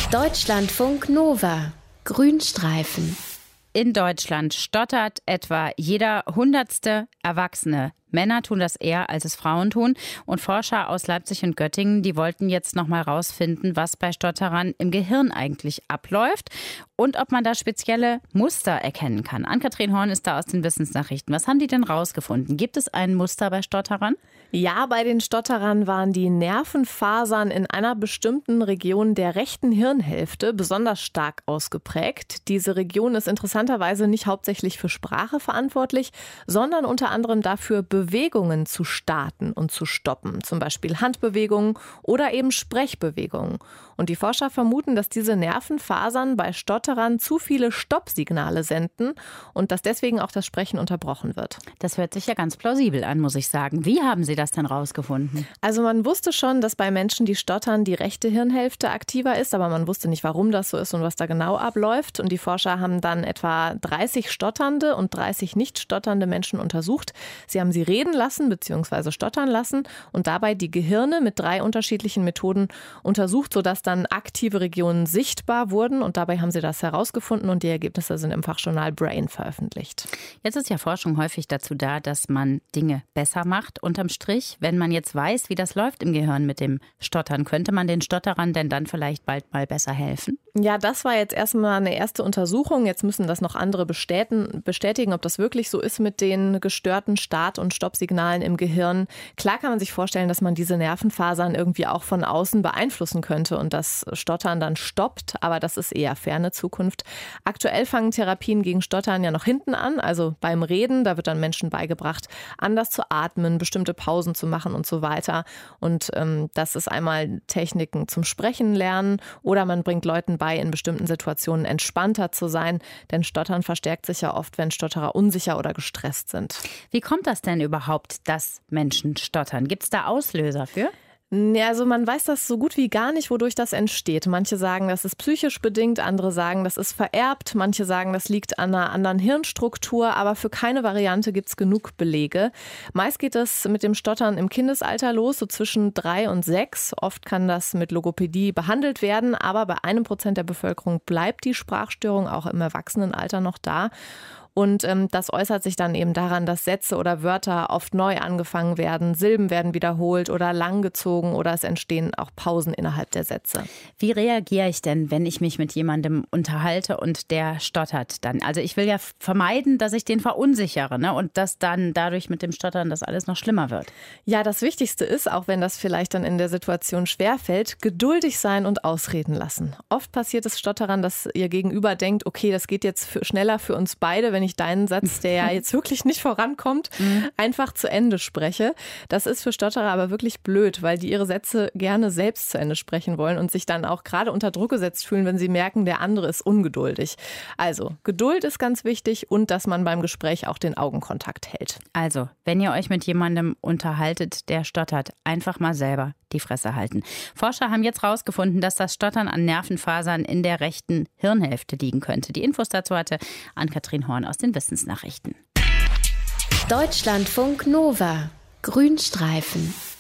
Deutschlandfunk Nova. Grünstreifen. In Deutschland stottert etwa jeder 100. Erwachsene. Männer tun das eher, als es Frauen tun. Und Forscher aus Leipzig und Göttingen, die wollten jetzt noch mal rausfinden, was bei Stotterern im Gehirn eigentlich abläuft und ob man da spezielle Muster erkennen kann. Ann-Kathrin Horn ist da aus den Wissensnachrichten. Was haben die denn rausgefunden? Gibt es ein Muster bei Stotterern? Ja, bei den Stotterern waren die Nervenfasern in einer bestimmten Region der rechten Hirnhälfte besonders stark ausgeprägt. Diese Region ist interessanterweise nicht hauptsächlich für Sprache verantwortlich, sondern unter anderem dafür, Bewegungen zu starten und zu stoppen. Zum Beispiel Handbewegungen oder eben Sprechbewegungen. Und die Forscher vermuten, dass diese Nervenfasern bei Stotterern zu viele Stoppsignale senden und dass deswegen auch das Sprechen unterbrochen wird. Das hört sich ja ganz plausibel an, muss ich sagen. Wie haben Sie das denn rausgefunden? Also man wusste schon, dass bei Menschen, die stottern, die rechte Hirnhälfte aktiver ist, aber man wusste nicht, warum das so ist und was da genau abläuft. Und die Forscher haben dann etwa 30 stotternde und 30 nicht stotternde Menschen untersucht. Sie haben sie reden lassen bzw. stottern lassen und dabei die Gehirne mit 3 unterschiedlichen Methoden untersucht, sodass dann aktive Regionen sichtbar wurden. Und dabei haben sie das herausgefunden und die Ergebnisse sind im Fachjournal Brain veröffentlicht. Jetzt ist ja Forschung häufig dazu da, dass man Dinge besser macht. Unterm Strich, wenn man jetzt weiß, wie das läuft im Gehirn mit dem Stottern, könnte man den Stotterern denn dann vielleicht bald mal besser helfen? Ja, das war jetzt erstmal eine erste Untersuchung. Jetzt müssen das noch andere bestätigen, ob das wirklich so ist mit den gestörten Start- und Stoppsignalen im Gehirn. Klar kann man sich vorstellen, dass man diese Nervenfasern irgendwie auch von außen beeinflussen könnte und das Stottern dann stoppt, aber das ist eher ferne Zukunft. Aktuell fangen Therapien gegen Stottern ja noch hinten an, also beim Reden, da wird dann Menschen beigebracht, anders zu atmen, bestimmte Pausen zu machen und so weiter. Und das ist einmal Techniken zum Sprechen lernen oder man bringt Leuten bei, in bestimmten Situationen entspannter zu sein, denn Stottern verstärkt sich ja oft, wenn Stotterer unsicher oder gestresst sind. Wie kommt das denn überhaupt, dass Menschen stottern? Gibt es da Auslöser für? Ja, also man weiß das so gut wie gar nicht, wodurch das entsteht. Manche sagen, das ist psychisch bedingt, andere sagen, das ist vererbt, manche sagen, das liegt an einer anderen Hirnstruktur, aber für keine Variante gibt es genug Belege. Meist geht es mit dem Stottern im Kindesalter los, so zwischen 3 und 6. Oft kann das mit Logopädie behandelt werden, aber bei 1% der Bevölkerung bleibt die Sprachstörung auch im Erwachsenenalter noch da. Und das äußert sich dann eben daran, dass Sätze oder Wörter oft neu angefangen werden, Silben werden wiederholt oder langgezogen oder es entstehen auch Pausen innerhalb der Sätze. Wie reagiere ich denn, wenn ich mich mit jemandem unterhalte und der stottert dann? Also ich will ja vermeiden, dass ich den verunsichere, ne? Und dass dann dadurch mit dem Stottern das alles noch schlimmer wird. Ja, das Wichtigste ist, auch wenn das vielleicht dann in der Situation schwerfällt, geduldig sein und ausreden lassen. Oft passiert es Stotterern, dass ihr Gegenüber denkt, okay, das geht jetzt schneller für uns beide, wenn ich deinen Satz, der ja jetzt wirklich nicht vorankommt, einfach zu Ende spreche. Das ist für Stotterer aber wirklich blöd, weil die ihre Sätze gerne selbst zu Ende sprechen wollen und sich dann auch gerade unter Druck gesetzt fühlen, wenn sie merken, der andere ist ungeduldig. Also Geduld ist ganz wichtig und dass man beim Gespräch auch den Augenkontakt hält. Also, wenn ihr euch mit jemandem unterhaltet, der stottert, einfach mal selber die Fresse halten. Forscher haben jetzt rausgefunden, dass das Stottern an Nervenfasern in der rechten Hirnhälfte liegen könnte. Die Infos dazu hatte Ann-Kathrin Horn aus den Wissensnachrichten. Deutschlandfunk Nova. Grünstreifen.